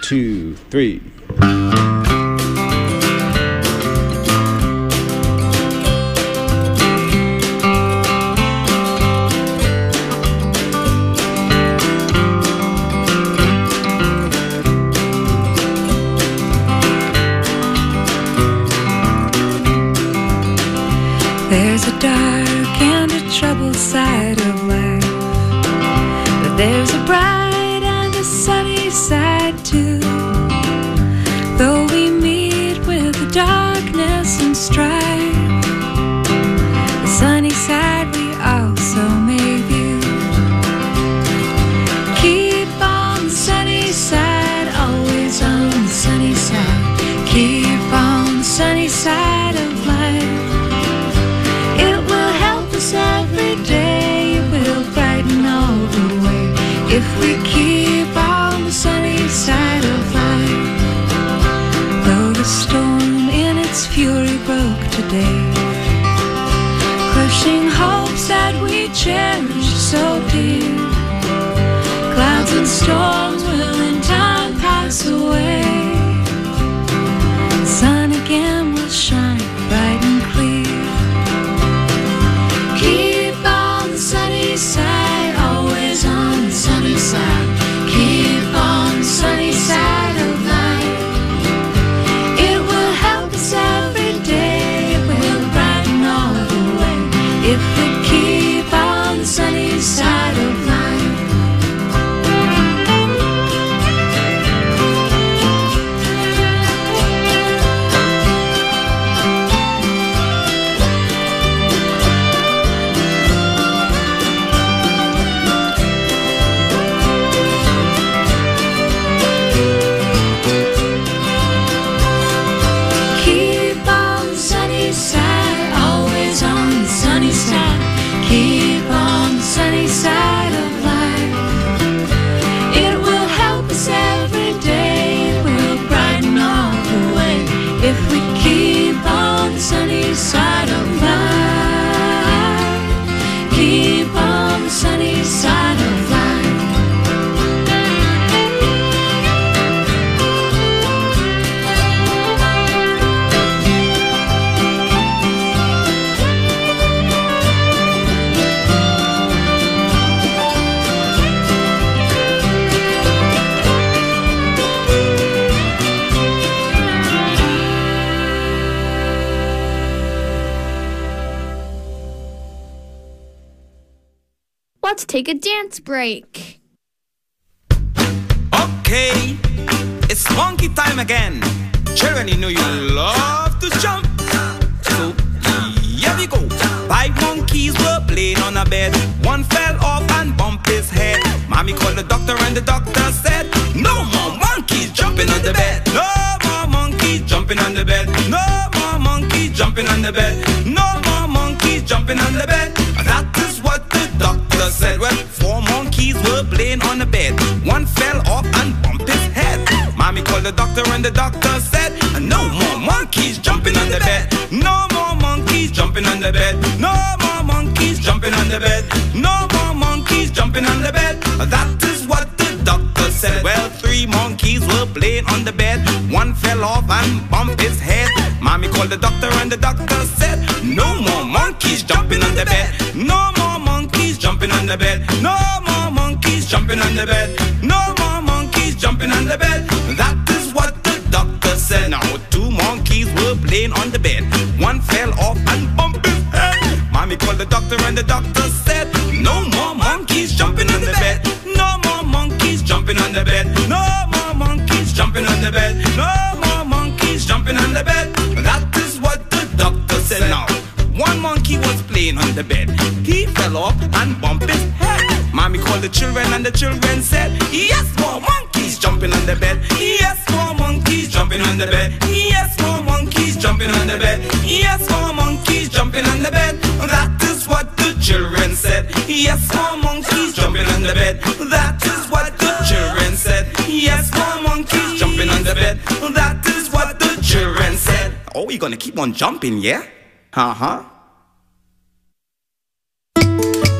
2, 3. There's a dark and a troubled side of life, but there's a bright and a sunny side too. Though we meet with the darkness and strife, the sunny side we also may view. Keep on the sunny side, always on the sunny side. Keep on the sunny side of life. Every day it will brighten all the way if we keep on the sunny side of life. Though the storm in its fury broke today, crushing hopes that we cherished so dear, clouds and storms will in time pass away. The sun again will shine bright and clear. Side, always on the sunny side. Keep on the sunny side of life. It will help us every day. It will brighten all the way if we keep on the sunny side of life. Keep on the sunny side of life. It will help us every day. It will brighten all the way if we keep on the sunny side of life. Keep on the sunny side of life. Let's take a dance break. Okay, it's monkey time again. Children, you know you love to jump. So, here we go. 5 monkeys were playing on a bed. One fell off and bumped his head. Mommy called the doctor and the doctor said, no more monkeys jumping on the bed. No more monkeys jumping on the bed. No more monkeys jumping on the bed. No more monkeys jumping on the bed. That is what the doctor said. Well, 4 monkeys were playing on the bed. One fell off and bumped his head. Mommy called the doctor and the doctor said, no more monkeys jumping on the bed. No more monkeys jumping on the bed. No more monkeys jumping on the bed. No more monkeys jumping on the bed. That is what the doctor said. Well, 3 monkeys were playing on the bed. One fell off and bumped his head. Mommy called the doctor and the doctor said, no more monkeys jumping on the bed. No more monkeys jumping on the bed. No more monkeys jumping on the bed. No more monkeys jumping on the bed. That is what the doctor said. Now 2 monkeys were playing on the bed. One fell off and bumped his head. Mommy called the doctor and the doctor said, no more monkeys jumping on the bed. No more monkeys jumping on the bed. No more monkeys jumping on the bed. No more monkeys jumping on the bed. That is what the doctor said. Now 1 monkey was playing on the bed. He fell off and bumped his head. Mommy called the children and the children said, yes, more monkeys jumping on the bed. Yes, more monkeys jumping on the bed. Yes, more monkeys jumping on the bed. Yes, more monkeys jumping on the bed. That is what the children said. Yes, more monkeys jumping on the bed. That is what the children said. Yes, more monkeys jumping on the bed. That is what the children said. Oh, we're gonna keep on jumping, yeah? Uh-huh.